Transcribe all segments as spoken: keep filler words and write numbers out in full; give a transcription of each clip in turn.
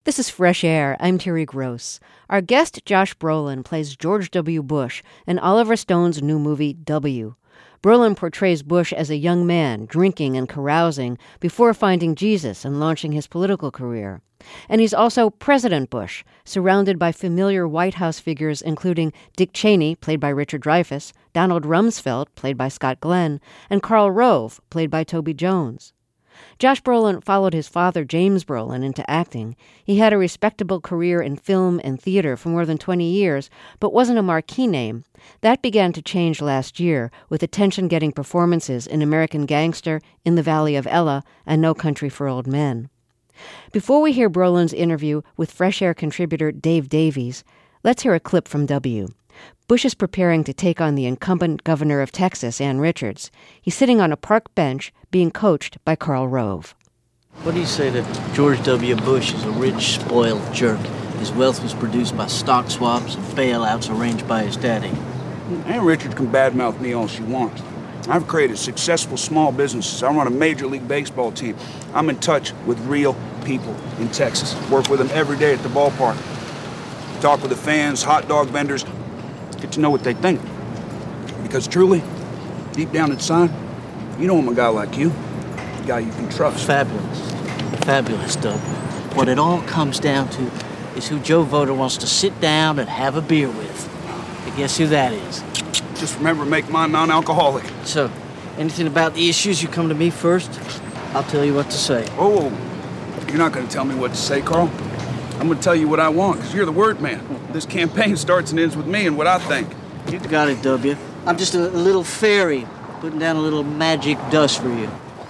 This is Fresh Air. I'm Terry Gross. Our guest, Josh Brolin, plays George W. Bush in Oliver Stone's new movie, W. Brolin portrays Bush as a young man, drinking and carousing, before finding Jesus and launching his political career. And he's also President Bush, surrounded by familiar White House figures including Dick Cheney, played by Richard Dreyfuss, Donald Rumsfeld, played by Scott Glenn, and Karl Rove, played by Toby Jones. Josh Brolin followed his father, James Brolin, into acting. He had a respectable career in film and theater for more than twenty years, but wasn't a marquee name. That began to change last year, with attention-getting performances in American Gangster, In the Valley of Ella, and No Country for Old Men. Before we hear Brolin's interview with Fresh Air contributor Dave Davies, let's hear a clip from W. Bush is preparing to take on the incumbent governor of Texas, Ann Richards. He's sitting on a park bench being coached by Karl Rove. What do you say that George W. Bush is a rich, spoiled jerk? His wealth was produced by stock swaps and bailouts arranged by his daddy. Ann Richards can badmouth me all she wants. I've created successful small businesses. I run a Major League Baseball team. I'm in touch with real people in Texas. Work with them every day at the ballpark. Talk with the fans, hot dog vendors. Get to know what they think. Because truly, deep down inside, you know I'm a guy like you. A guy you can trust. Fabulous. Fabulous, Doug. What it all comes down to is who Joe Voter wants to sit down and have a beer with. And guess who that is? Just remember to make mine non-alcoholic. So, anything about the issues, you come to me first. I'll tell you what to say. Oh, you're not going to tell me what to say, Carl. I'm going to tell you what I want, because you're the word man. This campaign starts and ends with me and what I think. You got it, W. I'm just a, a little fairy, putting down a little magic dust for you.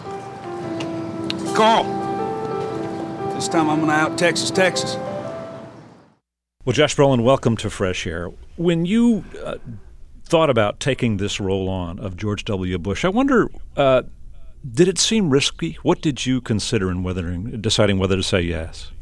Carl! This time I'm going to out Texas, Texas. Well, Josh Brolin, welcome to Fresh Air. When you uh, thought about taking this role on of George W. Bush, I wonder, uh, did it seem risky? What did you consider in whether, deciding whether to say yes?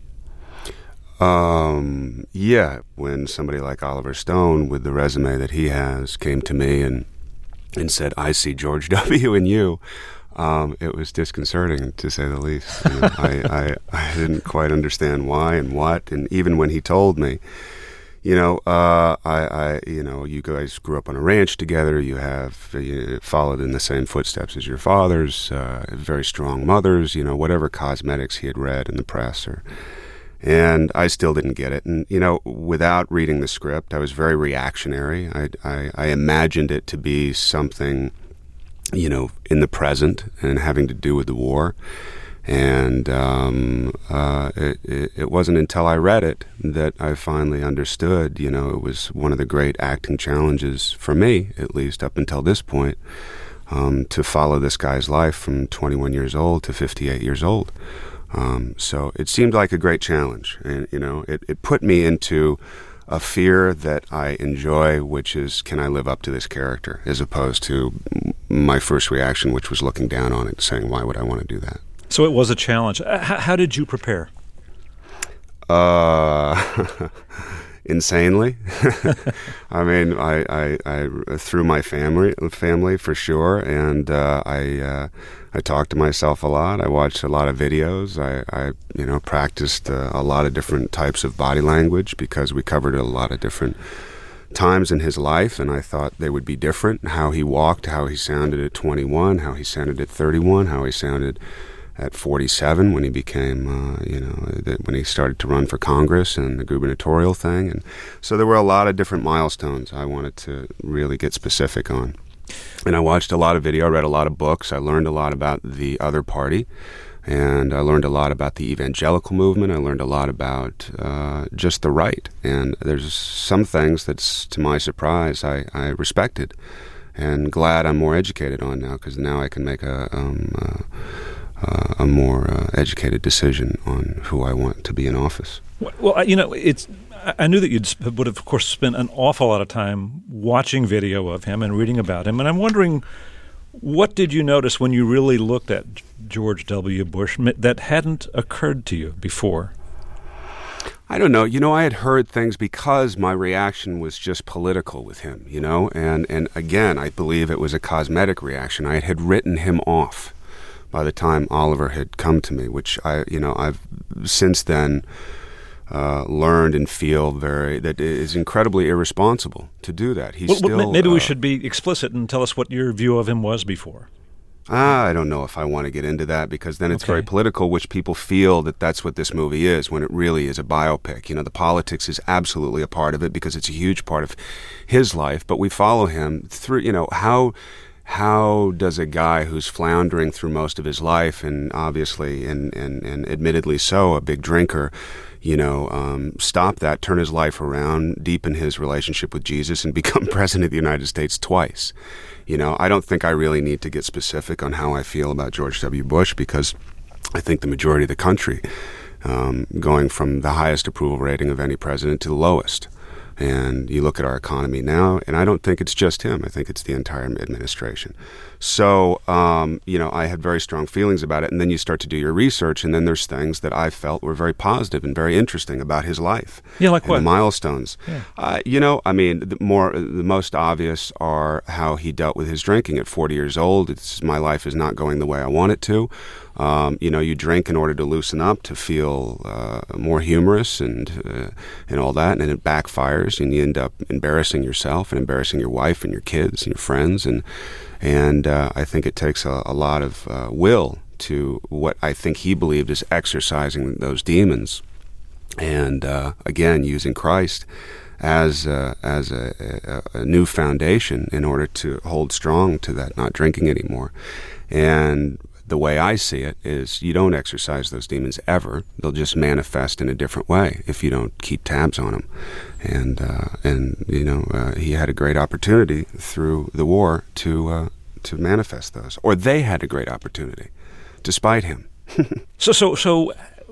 Um, yeah, when somebody like Oliver Stone, with the resume that he has, came to me and and said, I see George W. in you, um, it was disconcerting, to say the least. You know, I, I, I didn't quite understand why and what, and even when he told me, you know, uh, I, I, you know, you guys grew up on a ranch together, you have you followed in the same footsteps as your fathers, uh, very strong mothers, you know, whatever cosmetics he had read in the press or... And I still didn't get it. And, you know, without reading the script, I was very reactionary. I, I, I imagined it to be something, you know, in the present and having to do with the war. And um, uh, it, it, it wasn't until I read it that I finally understood, you know, it was one of the great acting challenges for me, at least up until this point, um, to follow this guy's life from twenty-one years old to fifty-eight years old. Um, so it seemed like a great challenge, and you know, it, it put me into a fear that I enjoy, which is, can I live up to this character, as opposed to my first reaction, which was looking down on it, saying, why would I want to do that? So it was a challenge. H- how did you prepare? Uh, insanely. I mean, I, I, I through my family, family for sure, and uh, I. Uh, I talked to myself a lot. I watched a lot of videos. I, I you know, practiced uh, a lot of different types of body language because we covered a lot of different times in his life, and I thought they would be different. How he walked, how he sounded at twenty-one, how he sounded at thirty-one, how he sounded at forty-seven when he became, uh, you know, that when he started to run for Congress and the gubernatorial thing. And so there were a lot of different milestones I wanted to really get specific on. And I watched a lot of video, I read a lot of books, I learned a lot about the other party, and I learned a lot about the evangelical movement, I learned a lot about uh, just the right. And there's some things that's, to my surprise, I, I respected and glad I'm more educated on now, because now I can make a, um, uh, uh, a more uh, educated decision on who I want to be in office. Well, you know, it's... I knew that you would have, of course, spent an awful lot of time watching video of him and reading about him. And I'm wondering, what did you notice when you really looked at George W. Bush that hadn't occurred to you before? I don't know. You know, I had heard things because my reaction was just political with him, you know. And, and again, I believe it was a cosmetic reaction. I had written him off by the time Oliver had come to me, which I, you know, I've since then... uh, learned and feel very that it is incredibly irresponsible to do that. He's well, still. Maybe we uh, should be explicit and tell us what your view of him was before. Ah, I don't know if I want to get into that because then it's Okay. very political, which people feel that that's what this movie is when it really is a biopic. You know, the politics is absolutely a part of it because it's a huge part of his life, but we follow him through, you know, how how does a guy who's floundering through most of his life and obviously and, and, and admittedly so, a big drinker, you know, um, stop that, turn his life around, deepen his relationship with Jesus, and become president of the United States twice. You know, I don't think I really need to get specific on how I feel about George W. Bush because I think the majority of the country, um, going from the highest approval rating of any president to the lowest. And you look at our economy now, and I don't think it's just him. I think it's the entire administration. So, um, you know, I had very strong feelings about it. And then you start to do your research, and then there's things that I felt were very positive and very interesting about his life. Yeah, like and what? The milestones. Yeah. Uh, you know, I mean, the more the most obvious are how he dealt with his drinking at forty years old. It's, my life is not going the way I want it to. Um, you know, you drink in order to loosen up, to feel uh, more humorous and uh, and all that, and then it backfires, and you end up embarrassing yourself and embarrassing your wife and your kids and your friends, and and uh, I think it takes a, a lot of uh, will to what I think he believed is exercising those demons, and uh, again using Christ as uh, as a, a, a new foundation in order to hold strong to that, not drinking anymore, and. The way I see it is you don't exercise those demons ever. They'll just manifest in a different way if you don't keep tabs on them. And, uh, and you know, uh, he had a great opportunity through the war to uh, to manifest those. Or they had a great opportunity, despite him. So, so, so,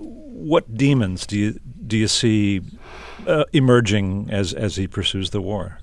what demons do you do you see uh, emerging as as he pursues the war?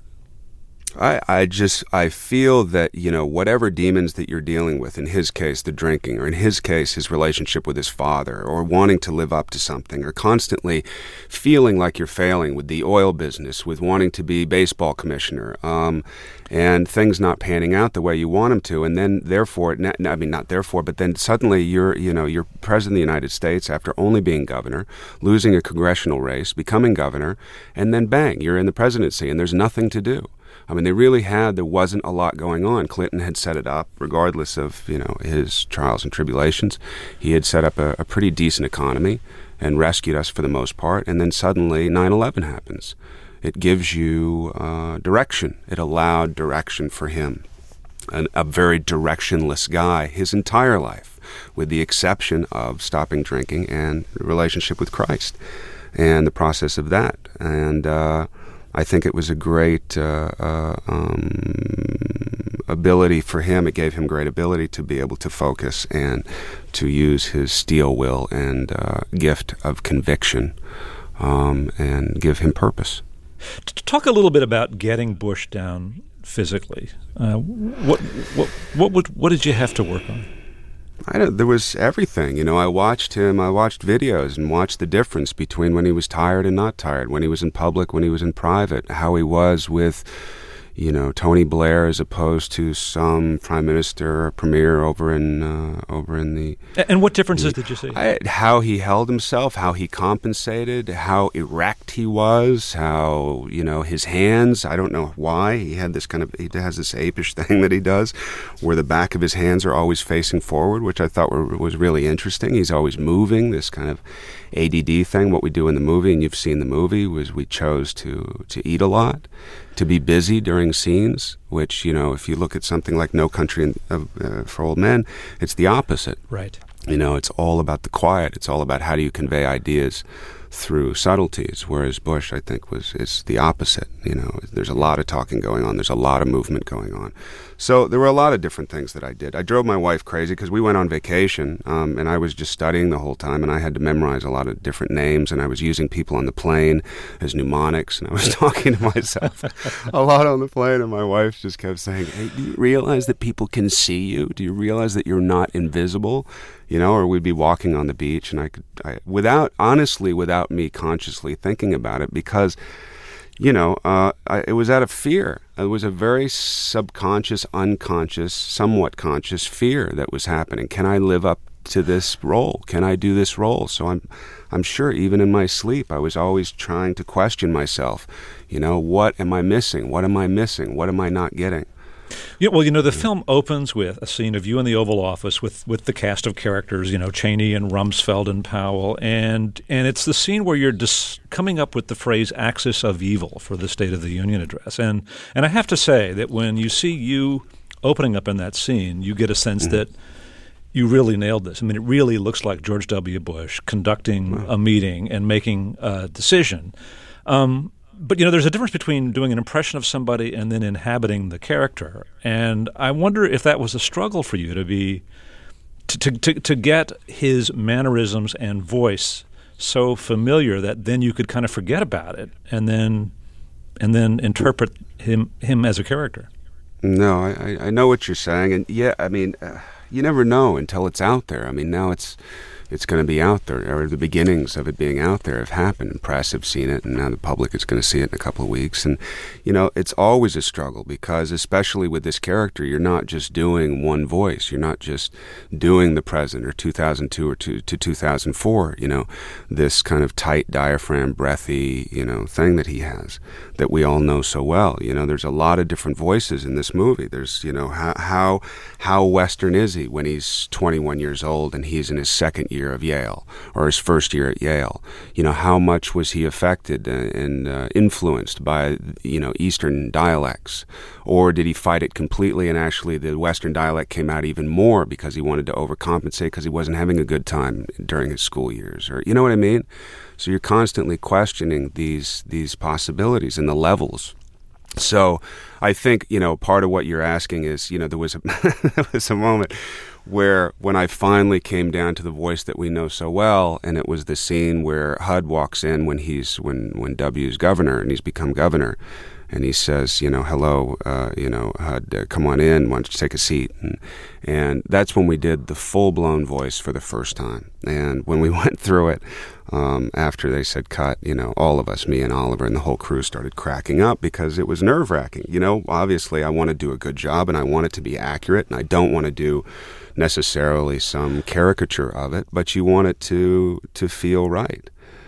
I, I just, I feel that, you know, whatever demons that you're dealing with, in his case, the drinking, or in his case, his relationship with his father, or wanting to live up to something, or constantly feeling like you're failing with the oil business, with wanting to be baseball commissioner, um, and things not panning out the way you want them to, and then therefore, I mean, not therefore, but then suddenly you're, you know, you're president of the United States after only being governor, losing a congressional race, becoming governor, and then bang, you're in the presidency, and there's nothing to do. I mean, they really had, there wasn't a lot going on. Clinton had set it up, regardless of, you know, his trials and tribulations. He had set up a, a pretty decent economy and rescued us for the most part. And then suddenly nine eleven happens. It gives you uh, direction. It allowed direction for him. An, a very directionless guy his entire life, with the exception of stopping drinking and the relationship with Christ and the process of that. And, uh, I think it was a great uh, uh, um, ability for him. It gave him great ability to be able to focus and to use his steel will and uh, gift of conviction um, and give him purpose. Talk a little bit about getting Bush down physically. Uh, what what what would, what did you have to work on? I don't, there was everything, you know. I watched him. I watched videos and watched the difference between when he was tired and not tired, when he was in public, when he was in private, how he was with, you know, Tony Blair as opposed to some prime minister or premier over in uh, over in the. And what differences the, did you see? I, how he held himself, how he compensated, how erect he was, how, you know, his hands. I don't know why he had this kind of. He has this apish thing that he does, where the back of his hands are always facing forward, which I thought were, was really interesting. He's always moving. This kind of A D D thing. What we do in the movie, and you've seen the movie, was we chose to to eat a lot, to be busy during scenes, which, you know, if you look at something like No Country in, uh, uh, for Old Men, it's the opposite. Right. You know, it's all about the quiet. It's all about how do you convey ideas through subtleties, whereas Bush, I think, was is the opposite. You know, there's a lot of talking going on. There's a lot of movement going on. So there were a lot of different things that I did. I drove my wife crazy because we went on vacation, um, and I was just studying the whole time, and I had to memorize a lot of different names, and I was using people on the plane as mnemonics, and I was talking to myself a lot on the plane, and my wife just kept saying, hey, do you realize that people can see you? Do you realize that you're not invisible? You know, or we'd be walking on the beach, and I could, I, without, honestly, without me consciously thinking about it, because, you know, uh, I, it was out of fear. It was a very subconscious, unconscious, somewhat conscious fear that was happening. Can I live up to this role? Can I do this role? So I'm, I'm sure even in my sleep, I was always trying to question myself. You know, what am I missing? What am I missing? What am I not getting? Yeah, well, you know, the film opens with a scene of you in the Oval Office with, with the cast of characters, you know, Cheney and Rumsfeld and Powell, and and it's the scene where you're dis- coming up with the phrase "axis of evil" for the State of the Union address. And and I have to say that when you see you opening up in that scene, you get a sense mm-hmm. that you really nailed this. I mean, it really looks like George W. Bush conducting wow. a meeting and making a decision. Um But, you know, there's a difference between doing an impression of somebody and then inhabiting the character. And I wonder if that was a struggle for you to be to, to, to, to get his mannerisms and voice so familiar that then you could kind of forget about it and then and then interpret him him as a character. No, I, I know what you're saying. And, yeah, I mean, uh, you never know until it's out there. I mean, now it's it's going to be out there, or the beginnings of it being out there have happened. Press have seen it, and now the public is going to see it in a couple of weeks. And, you know, it's always a struggle because, especially with this character, you're not just doing one voice. You're not just doing the president or two thousand two or to, to two thousand four, you know, this kind of tight diaphragm, breathy, you know, thing that he has that we all know so well. You know, there's a lot of different voices in this movie. There's, you know, how how, how Western is he when he's twenty-one years old and he's in his second year of Yale, or his first year at Yale? You know, how much was he affected and uh, influenced by, you know, Eastern dialects? Or did he fight it completely and actually the Western dialect came out even more because he wanted to overcompensate because he wasn't having a good time during his school years? Or, you know what I mean? So you're constantly questioning these these possibilities and the levels. So I think, you know, part of what you're asking is, you know, there was a there was a moment where when I finally came down to the voice that we know so well, and it was the scene where H U D walks in when he's when when W's governor and he's become governor, and he says, you know, hello, uh, you know, H U D, uh, come on in, why don't you take a seat? And, and that's when we did the full-blown voice for the first time. And when we went through it, um, after they said cut, you know, all of us, me and Oliver and the whole crew started cracking up because it was nerve-wracking. You know, obviously I want to do a good job and I want it to be accurate, and I don't want to do necessarily some caricature of it, but you want it to to feel right.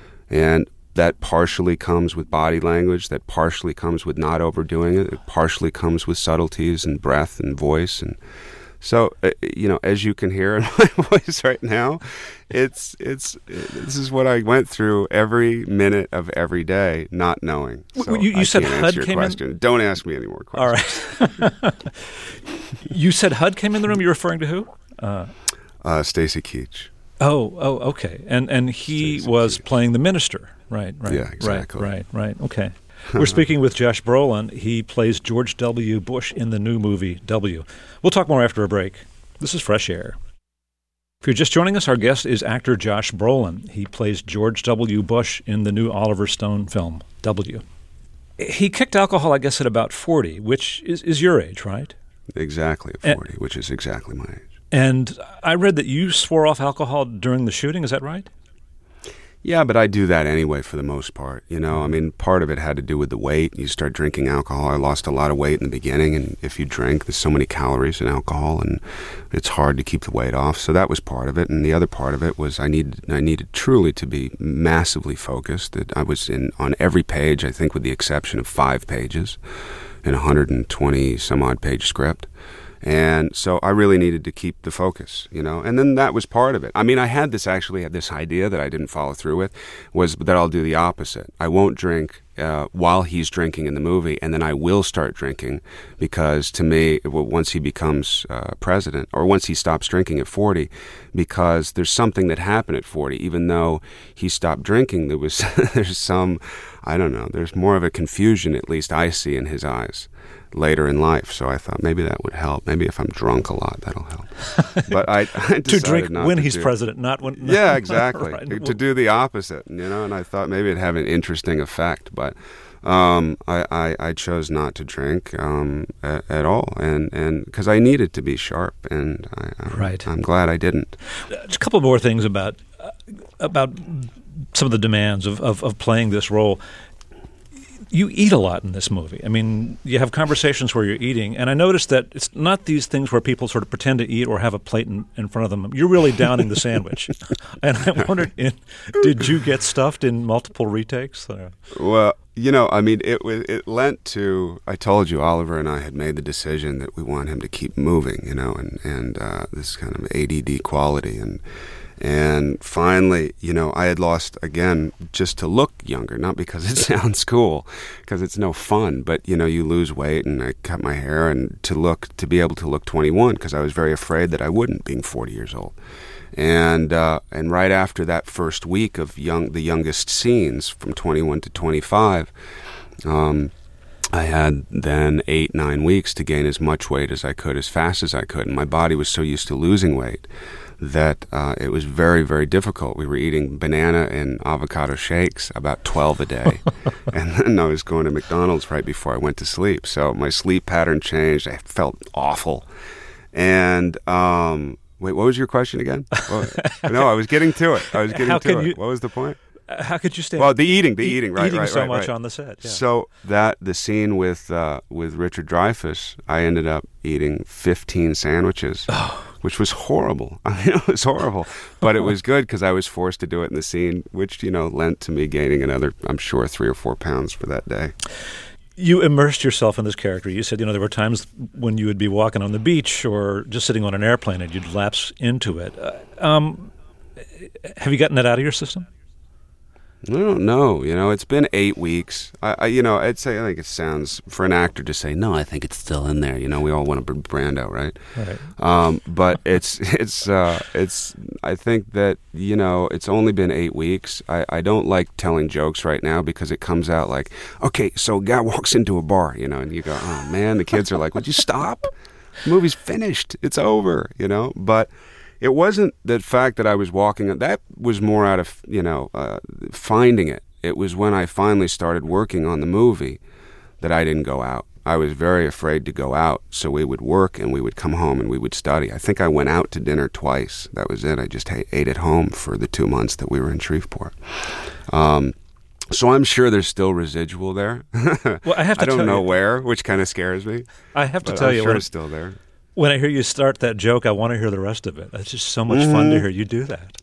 And that partially comes with body language, that partially comes with not overdoing it, it partially comes with subtleties and breath and voice. And so, uh, you know, as you can hear in my voice right now, it's it's this is what I went through every minute of every day, not knowing. So you, you I said can't H U D answer your came question. in? Don't ask me any more questions. All right. You said H U D came in the room. You're referring to who? Uh, uh, Stacy Keach. Oh, oh, okay. And and he Stacey was Keach. Playing the minister. Right, right. Yeah, exactly. Right, right, right. Okay. We're speaking with Josh Brolin. He plays George W. Bush in the new movie W. We'll talk more after a break. This is Fresh Air. If you're just joining us, our guest is actor Josh Brolin. He plays George W. Bush in the new Oliver Stone film, W. He kicked alcohol, I guess, at about forty, which is, is your age, right? Exactly, at forty, and, which is exactly my age. And I read that you swore off alcohol during the shooting. Is that right? Yeah, but I do that anyway for the most part. You know, I mean, part of it had to do with the weight. You start drinking alcohol. I lost a lot of weight in the beginning, and if you drink, there's so many calories in alcohol, and it's hard to keep the weight off. So that was part of it, and the other part of it was I needed I needed truly to be massively focused. That I was in on every page, I think, with the exception of five pages, in a one hundred twenty some odd page script. And so I really needed to keep the focus, you know, and then that was part of it. I mean, I had this actually had this idea that I didn't follow through with, was that I'll do the opposite. I won't drink uh, while he's drinking in the movie, and then I will start drinking because to me, once he becomes uh, president, or once he stops drinking at forty, because there's something that happened at forty, even though he stopped drinking, there was there's some, I don't know, there's more of a confusion, at least I see in his eyes later in life. So I thought maybe that would help. Maybe if I'm drunk a lot, that'll help. But I, I to drink not when to he's do, president, not when. Yeah, exactly. Right. To do the opposite, you know. And I thought maybe it'd have an interesting effect, but um, I, I, I chose not to drink um, at, at all, and and because I needed to be sharp, and I, I, right. I'm glad I didn't. Just a couple more things about uh, about some of the demands of, of, of playing this role. You eat a lot in this movie. I mean, you have conversations where you're eating, and I noticed that it's not these things where people sort of pretend to eat or have a plate in, in front of them. You're really downing the sandwich. And I wondered, in, did you get stuffed in multiple retakes? Uh, Well, you know, I mean, it was it lent to. I told you, Oliver and I had made the decision that we want him to keep moving, you know, and and uh, this kind of A D D quality, and and finally, you know, I had lost again just to look younger, not because it sounds cool, because it's no fun, but you know, you lose weight, and I cut my hair, and to look to be able to look twenty-one, because I was very afraid that I wouldn't, being forty years old. And uh, and right after that first week of young, the youngest scenes from twenty-one to twenty-five, um, I had then eight, nine weeks to gain as much weight as I could, as fast as I could. And my body was so used to losing weight that uh, it was very, very difficult. We were eating banana and avocado shakes, about twelve a day. And then I was going to McDonald's right before I went to sleep. So my sleep pattern changed. I felt awful. And... Um, Wait, what was your question again? Well, no, I was getting to it. I was getting How to can it. you- What was the point? Uh, How could you stay? Well, the eating, the eat- eating, right, eating right, so right, much right. on the set. Yeah. So that the scene with uh, with Richard Dreyfuss, I ended up eating fifteen sandwiches, which was horrible. I mean, it was horrible, but it was good because I was forced to do it in the scene, which you know lent to me gaining another, I'm sure, three or four pounds for that day. You immersed yourself in this character. You said, you know, there were times when you would be walking on the beach or just sitting on an airplane and you'd lapse into it. Uh, um, have you gotten that out of your system? I don't know. You know, it's been eight weeks. I, I, you know, I'd say I think it sounds for an actor to say no. I think it's still in there. You know, we all want to bring Brando, right? Right. Um, but it's it's uh, it's. I think that you know, it's only been eight weeks. I, I don't like telling jokes right now because it comes out like, okay, so a guy walks into a bar, you know, and you go, oh man, the kids are like, would you stop? The movie's finished. It's over. You know, but. It wasn't the fact that I was walking. That was more out of, you know, uh, finding it. It was when I finally started working on the movie that I didn't go out. I was very afraid to go out, so we would work and we would come home and we would study. I think I went out to dinner twice. That was it. I just ate at home for the two months that we were in Shreveport. Um, so I'm sure there's still residual there. Well, I have to I don't tell know you, where, which kind of scares me. I have to But tell I'm you, sure when, it's still there. when I hear you start that joke, I want to hear the rest of it. It's just so much mm-hmm. fun to hear you do that.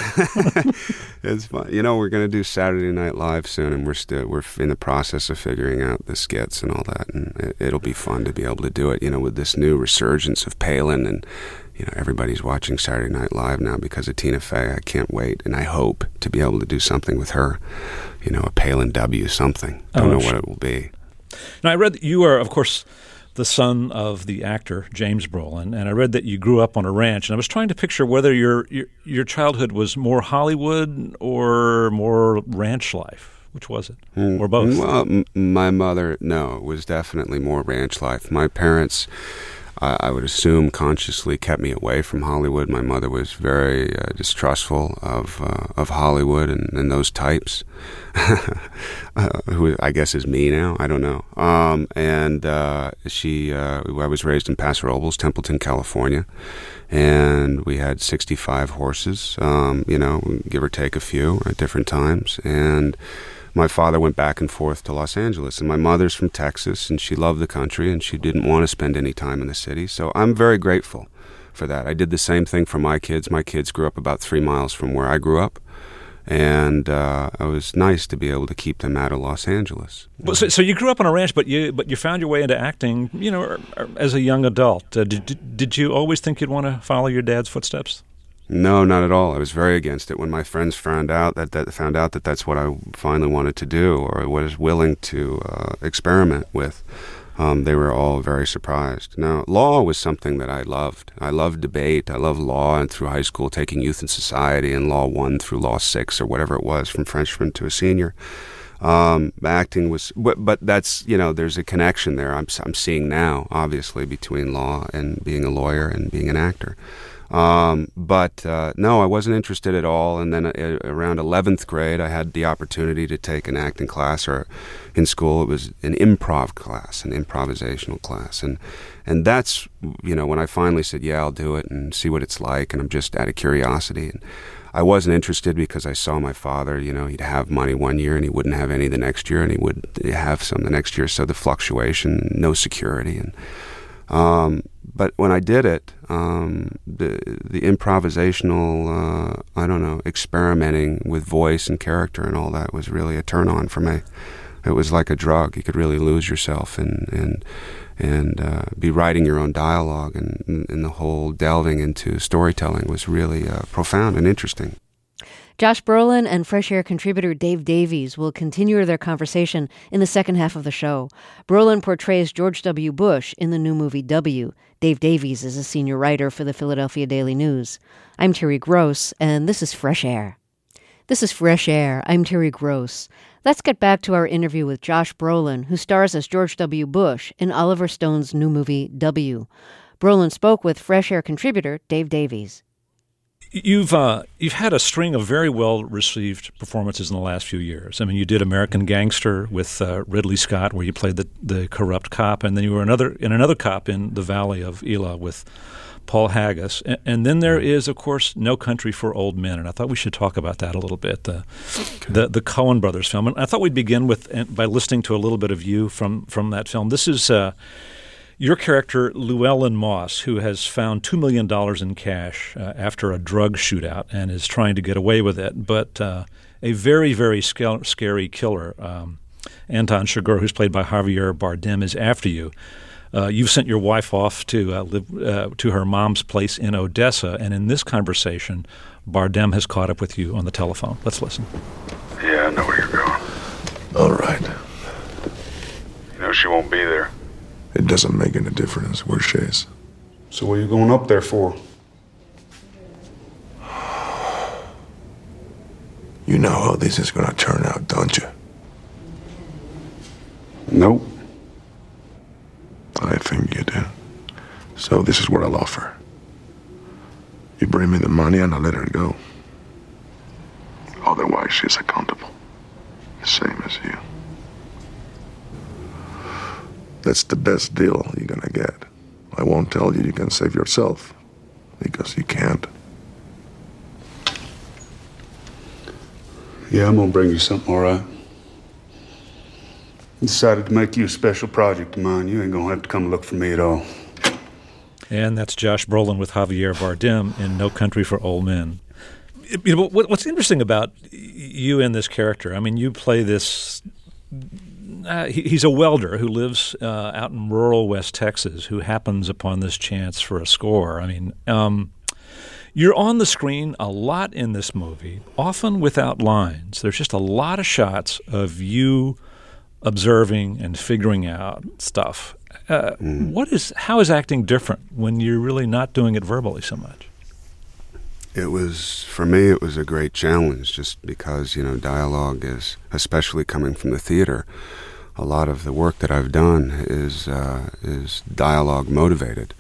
It's fun. You know, we're going to do Saturday Night Live soon, and we're still we're in the process of figuring out the skits and all that, and it, it'll be fun to be able to do it. You know, with this new resurgence of Palin, and you know, everybody's watching Saturday Night Live now because of Tina Fey. I can't wait, and I hope to be able to do something with her. You know, a Palin W something. Don't oh, know sure. what it will be. Now, I read that you are, of course, the son of the actor James Brolin, and I read that you grew up on a ranch. And I was trying to picture whether your your, your childhood was more Hollywood or more ranch life. Which was it, mm, or both? Well, m- my mother, no, it was definitely more ranch life. My parents, uh, I would assume, consciously kept me away from Hollywood. My mother was very uh, distrustful of uh, of Hollywood and, and those types. uh, who I guess is me now. I don't know. Um, and uh, she, uh, I was raised in Paso Robles, Templeton, California, and we had sixty-five horses. Um, you know, give or take a few at different times. And my father went back and forth to Los Angeles, and my mother's from Texas, and she loved the country, and she didn't want to spend any time in the city. So I'm very grateful for that. I did the same thing for my kids. My kids grew up about three miles from where I grew up. And uh, it was nice to be able to keep them out of Los Angeles. Well, so, so you grew up on a ranch, but you but you found your way into acting, you know, or, or as a young adult. Uh, did did you always think you'd want to follow your dad's footsteps? No, not at all. I was very against it when my friends found out that, that found out that that's what I finally wanted to do, or was willing to uh, experiment with. Um, they were all very surprised. Now, law was something that I loved. I loved debate. I loved law, and through high school, taking Youth and Society and Law One through Law Six or whatever it was, from freshman to a senior. Um, acting was, but, but that's, you know, there's a connection there. I'm I'm seeing now, obviously, between law and being a lawyer and being an actor. Um, but uh, no, I wasn't interested at all. And then uh, around eleventh grade, I had the opportunity to take an acting class, or in school it was an improv class, an improvisational class. And and that's, you know, when I finally said, yeah, I'll do it and see what it's like. And I'm just out of curiosity. And I wasn't interested because I saw my father, you know, he'd have money one year and he wouldn't have any the next year, and he would have some the next year. So the fluctuation, no security. And um, but when I did it, um, the the improvisational, uh, I don't know, experimenting with voice and character and all that was really a turn on for me. It was like a drug. You could really lose yourself and and and uh, be writing your own dialogue, and, and the whole delving into storytelling was really uh, profound and interesting. Josh Brolin and Fresh Air contributor Dave Davies will continue their conversation in the second half of the show. Brolin portrays George W. Bush in the new movie W. Dave Davies is a senior writer for the Philadelphia Daily News. I'm Terry Gross, and this is Fresh Air. This is Fresh Air. I'm Terry Gross. Let's get back to our interview with Josh Brolin, who stars as George W. Bush in Oliver Stone's new movie, W. Brolin spoke with Fresh Air contributor Dave Davies. You've uh, you've had a string of very well-received performances in the last few years. I mean, you did American Gangster with uh, Ridley Scott, where you played the, the corrupt cop, and then you were another in another cop in The Valley of Elah with Paul Haggis. And, and then there is, of course, No Country for Old Men, and I thought we should talk about that a little bit, the okay. the, the Coen Brothers film. And I thought we'd begin with by listening to a little bit of you from, from that film. This is uh, your character, Llewellyn Moss, who has found two million dollars in cash uh, after a drug shootout and is trying to get away with it. But uh, a very, very sc- scary killer, um, Anton Chigurh, who's played by Javier Bardem, is after you. Uh, you've sent your wife off to uh, live uh, to her mom's place in Odessa, and in this conversation, Bardem has caught up with you on the telephone. Let's listen. Yeah, I know where you're going. All right. You know she won't be there. It doesn't make any difference where she is. So what are you going up there for? You know how this is gonna turn out, don't you? Nope. I think you do. So this is what I'll offer. You bring me the money and I'll let her go. Otherwise, she's accountable. The same as you. That's the best deal you're gonna get. I won't tell you you can save yourself, because you can't. Yeah, I'm gonna bring you something, all right? I decided to make you a special project of mine. You ain't gonna have to come look for me at all. And that's Josh Brolin with Javier Bardem in No Country for Old Men. You know, what's interesting about you and this character, I mean, you play this... Uh, he, he's a welder who lives uh, out in rural West Texas who happens upon this chance for a score. I mean, um, you're on the screen a lot in this movie, often without lines. There's just a lot of shots of you observing and figuring out stuff. Uh, mm. What is? How is acting different when you're really not doing it verbally so much? It was, for me, it was a great challenge just because, you know, dialogue is, especially coming from the theater, a lot of the work that I've done is uh, is dialogue motivated.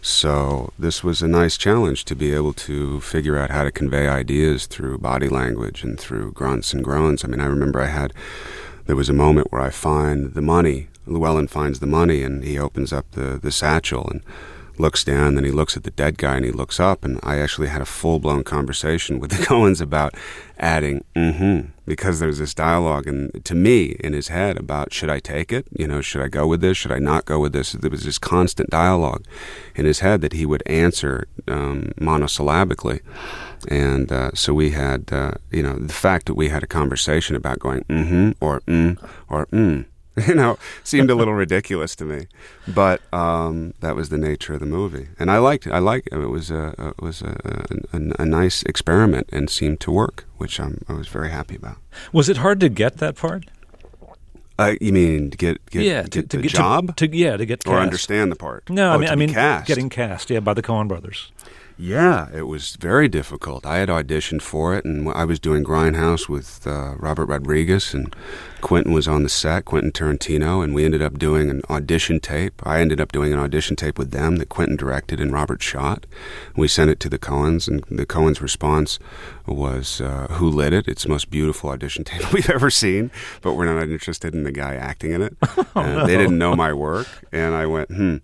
So this was a nice challenge to be able to figure out how to convey ideas through body language and through grunts and groans. I mean, I remember I had, there was a moment where I find the money, Llewellyn finds the money, and he opens up the, the satchel and looks down, then he looks at the dead guy and he looks up, and I actually had a full-blown conversation with the Coens about adding mm-hmm, because there's this dialogue and to me in his head about should I take it, you know, should I go with this, should I not go with this. There was this constant dialogue in his head that he would answer um, monosyllabically, and uh, so we had, uh, you know, the fact that we had a conversation about going mm-hmm or mm or mm, you know, seemed a little ridiculous to me, but um, that was the nature of the movie, and I liked it. I liked it. It was a it was a, a, a nice experiment and seemed to work, which I'm, I was very happy about. Was it hard to get that part? Uh, you mean to get get, yeah, get to, to the get job? To, to, yeah, to get cast. Or understand the part? No, oh, I mean, to I mean, cast. getting cast. Yeah, by the Coen Brothers. Yeah, it was very difficult. I had auditioned for it, and I was doing Grindhouse with uh, Robert Rodriguez, and Quentin was on the set, Quentin Tarantino, and we ended up doing an audition tape. I ended up doing an audition tape with them that Quentin directed and Robert shot. We sent it to the Coens, and the Coens' response was, uh, who lit it? It's the most beautiful audition tape we've ever seen, but we're not interested in the guy acting in it. Oh, uh, no. They didn't know my work, and I went, hmm.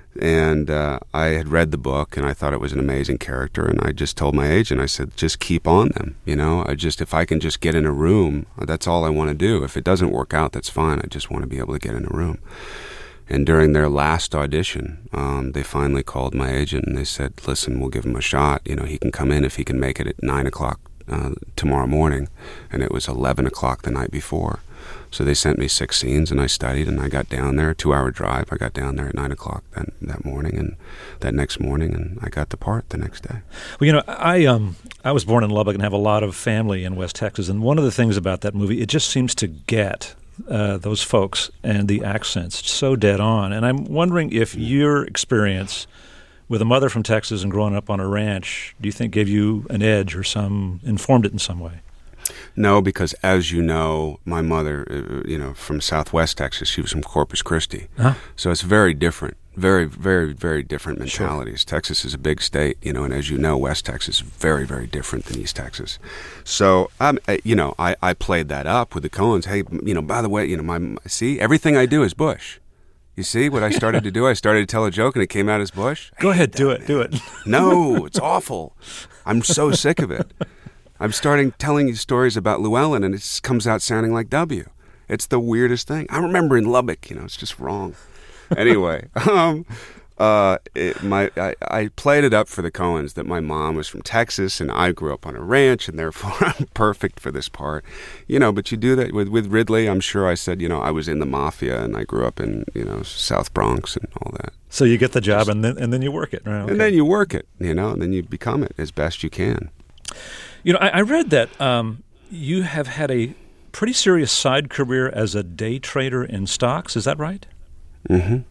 And uh, I had read the book, and I thought it was an amazing character, and I just told my agent, I said, just keep on them, you know? I just, if I can just get in a room, that's all I want to do. If it doesn't work out, that's fine. I just want to be able to get in a room. And during their last audition, um, they finally called my agent, and they said, listen, we'll give him a shot. You know, he can come in if he can make it at nine o'clock uh, tomorrow morning. And it was eleven o'clock the night before. So they sent me six scenes, and I studied, and I got down there, a two-hour drive. I got down there at nine o'clock that, that morning, and that next morning, and I got the part the next day. Well, you know, I um I was born in Lubbock and have a lot of family in West Texas, and one of the things about that movie, it just seems to get uh, those folks and the accents so dead on. And I'm wondering if your experience with a mother from Texas and growing up on a ranch, do you think gave you an edge or some informed it in some way? No, because as you know, my mother, uh, you know, from Southwest Texas, she was from Corpus Christi. Huh? So it's very different, very, very, very different mentalities. Sure. Texas is a big state, you know, and as you know, West Texas is very, very different than East Texas. So, um, you know, I, I played that up with the Coens. Hey, you know, by the way, you know, my see, everything I do is Bush. You see what I started to do? I started to tell a joke, and it came out as Bush. Go ahead, do it, do it. No, it's awful. I'm so sick of it. I'm starting telling you stories about Llewellyn, and it just comes out sounding like W. It's the weirdest thing. I remember in Lubbock, you know, it's just wrong. Anyway, um, uh, it, my I, I played it up for the Coens that my mom was from Texas, and I grew up on a ranch, and therefore I'm perfect for this part. You know, but you do that with, with Ridley. I'm sure I said, you know, I was in the mafia, and I grew up in, you know, South Bronx and all that. So you get the job, just, and then and then you work it, right? Okay. And then you work it, you know, and then you become it as best you can. You know, I, I read that um, you have had a pretty serious side career as a day trader in stocks. Is that right? Mm-hmm.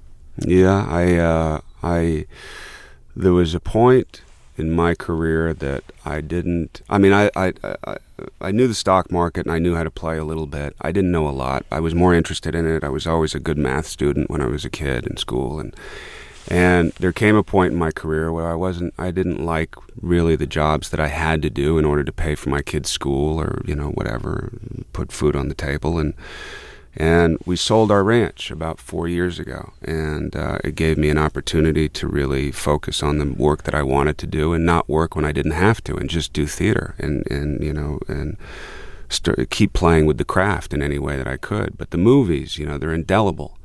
Yeah, I, uh, I, there was a point in my career that I didn't. I mean, I, I, I, I knew the stock market, and I knew how to play a little bit. I didn't know a lot. I was more interested in it. I was always a good math student when I was a kid in school, and. And there came a point in my career where I wasn't, I didn't like really the jobs that I had to do in order to pay for my kids' school or, you know, whatever, put food on the table. And and we sold our ranch about four years ago. And uh, it gave me an opportunity to really focus on the work that I wanted to do and not work when I didn't have to and just do theater and, and you know, and st- keep playing with the craft in any way that I could. But the movies, you know, they're indelible.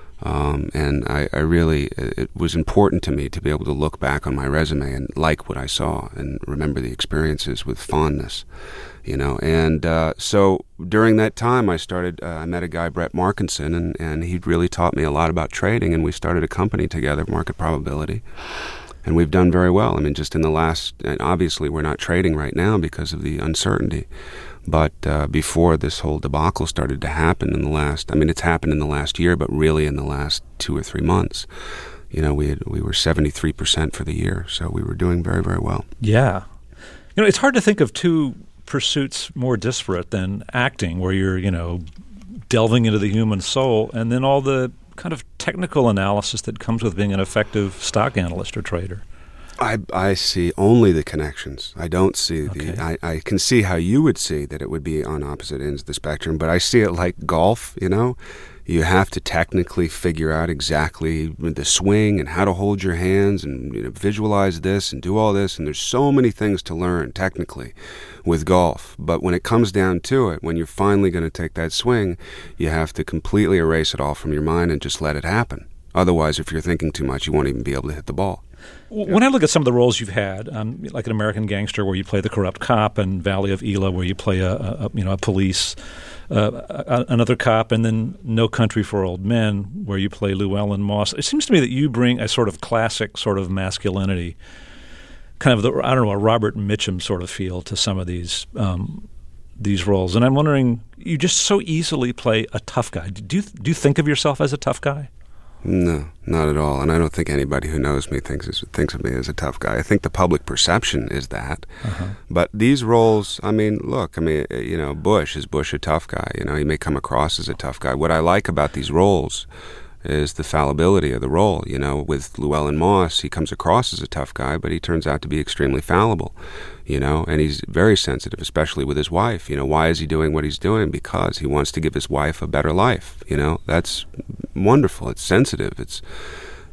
Um, and I, I really, it was important to me to be able to look back on my resume and like what I saw and remember the experiences with fondness, you know. And uh, so during that time, I started, uh, I met a guy, Brett Markinson, and, and he really taught me a lot about trading, and we started a company together, Market Probability. And we've done very well. I mean, just in the last, and obviously we're not trading right now because of the uncertainty. But uh, before this whole debacle started to happen in the last, I mean, it's happened in the last year, but really in the last two or three months, you know, we had, we were seventy-three percent for the year. So we were doing very, very well. Yeah. You know, it's hard to think of two pursuits more disparate than acting, where you're, you know, delving into the human soul, and then all the kind of technical analysis that comes with being an effective stock analyst or trader. I, I see only the connections. I don't see okay. the. I, I can see how you would see that it would be on opposite ends of the spectrum, but I see it like golf. You know, you have to technically figure out exactly the swing and how to hold your hands and, you know, visualize this and do all this. And there's so many things to learn technically with golf. But when it comes down to it, when you're finally going to take that swing, you have to completely erase it all from your mind and just let it happen. Otherwise, if you're thinking too much, you won't even be able to hit the ball. When I look at some of the roles you've had, um, like an American Gangster, where you play the corrupt cop, and Valley of Elah, where you play a, a you know a police, uh, a, another cop, and then No Country for Old Men, where you play Llewellyn Moss. It seems to me that you bring a sort of classic sort of masculinity, kind of the I don't know a Robert Mitchum sort of feel to some of these um, these roles. And I'm wondering, you just so easily play a tough guy. Do you do you think of yourself as a tough guy? No, not at all. And I don't think anybody who knows me thinks thinks of me as a tough guy. I think the public perception is that. Uh-huh. But these roles, I mean, look, I mean, you know, Bush, is Bush a tough guy? You know, he may come across as a tough guy. What I like about these roles is the fallibility of the role. You know, with Llewellyn Moss, he comes across as a tough guy, but he turns out to be extremely fallible, you know, and he's very sensitive, especially with his wife. You know, why is he doing what he's doing? Because he wants to give his wife a better life, you know. That's wonderful. It's sensitive. It's,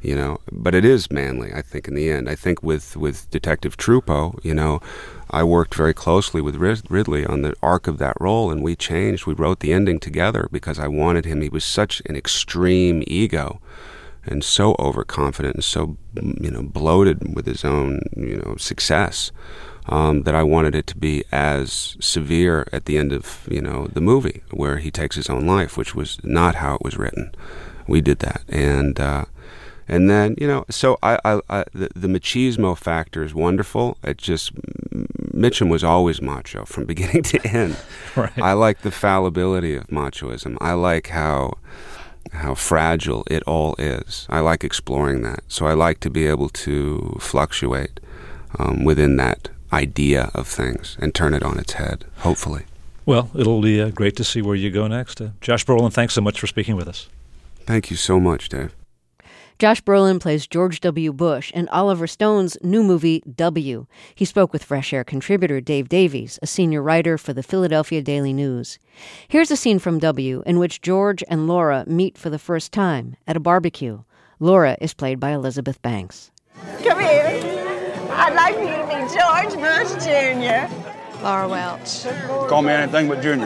you know. But it is manly, I think, in the end. I think with, with Detective Trupo, you know, I worked very closely with Ridley on the arc of that role, and we changed. We wrote the ending together because I wanted him. He was such an extreme ego and so overconfident and so, you know, bloated with his own, you know, success, um, that I wanted it to be as severe at the end of, you know, the movie where he takes his own life, which was not how it was written. We did that. And, uh, And then, you know, so I, I, I the, the machismo factor is wonderful. It just, Mitchum was always macho from beginning to end. Right. I like the fallibility of machoism. I like how how fragile it all is. I like exploring that. So I like to be able to fluctuate um, within that idea of things and turn it on its head, hopefully. Well, it'll be uh, great to see where you go next. Uh, Josh Brolin, thanks so much for speaking with us. Thank you so much, Dave. Josh Brolin plays George W. Bush in Oliver Stone's new movie, W. He spoke with Fresh Air contributor Dave Davies, a senior writer for the Philadelphia Daily News. Here's a scene from W in which George and Laura meet for the first time at a barbecue. Laura is played by Elizabeth Banks. Come here. I'd like for you to meet George Bush, Junior Laura Welch. Call me anything but Junior.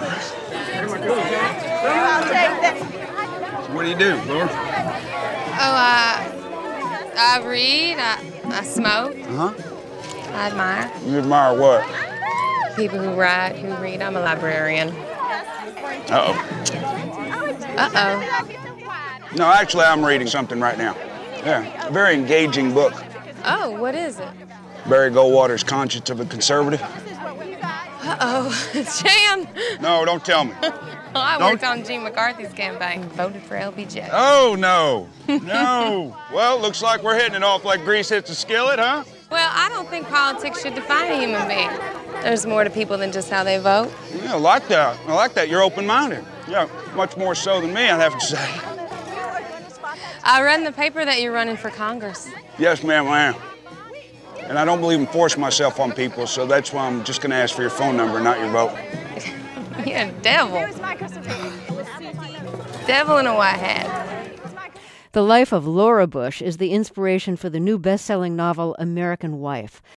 I'll take that. So what do you do, Laura? Oh, uh, I read, I, I smoke, Uh-huh. I admire You admire what? people who write, who read. I'm a librarian. Uh-oh. Uh-oh. No, actually, I'm reading something right now. Yeah, a very engaging book. Oh, what is it? Barry Goldwater's Conscience of a Conservative. Uh-oh. Jan! No, don't tell me. I Don't- worked on Gene McCarthy's campaign. Voted for L B J. Oh, no. No. Well, looks like we're hitting it off like grease hits a skillet, huh? Well, I don't think politics should define a human being. There's more to people than just how they vote. Yeah, I like that. I like that. You're open-minded. Yeah, much more so than me, I'd have to say. I read in the paper that you're running for Congress. Yes, ma'am, I am. And I don't believe in forcing myself on people, so that's why I'm just going to ask for your phone number, not your vote. You're a devil. Devil in a white hat. The life of Laura Bush is the inspiration for the new best-selling novel American Wife.